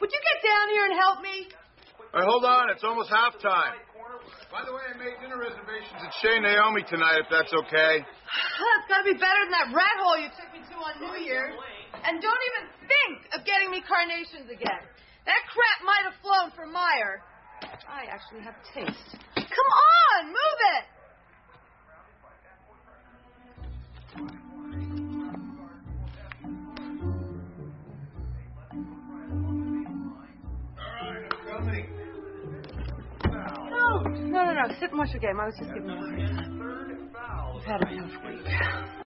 Would you get down here and help me? Hey, hold on. It's almost halftime. By the way, I made dinner reservations at Chez Naomi tonight, if that's okay. That's got to be better than that rat hole you took me to on New Year's. And don't even think of getting me carnations again. That crap might have flown for Meyer. I actually have taste. Come on, move it! All right, I'm coming. No. Sit and watch your game. I was just giving you a hard time. You've had a tough week.